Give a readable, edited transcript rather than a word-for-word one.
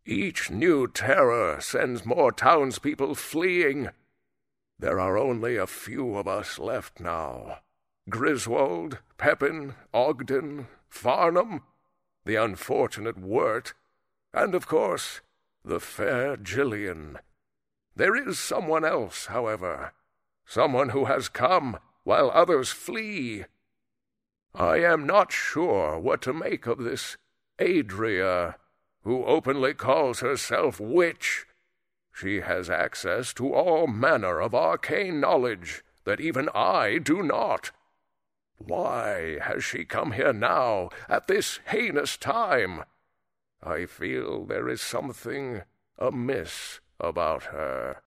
Each new terror sends more townspeople fleeing. There are only a few of us left now. Griswold, Pepin, Ogden, Farnham, the unfortunate Wirt, and, of course, the fair Gillian. There is someone else, however, someone who has come while others flee. I am not sure what to make of this Adria, who openly calls herself witch. She has access to all manner of arcane knowledge that even I do not. Why has she come here now, at this heinous time? I feel there is something amiss about her.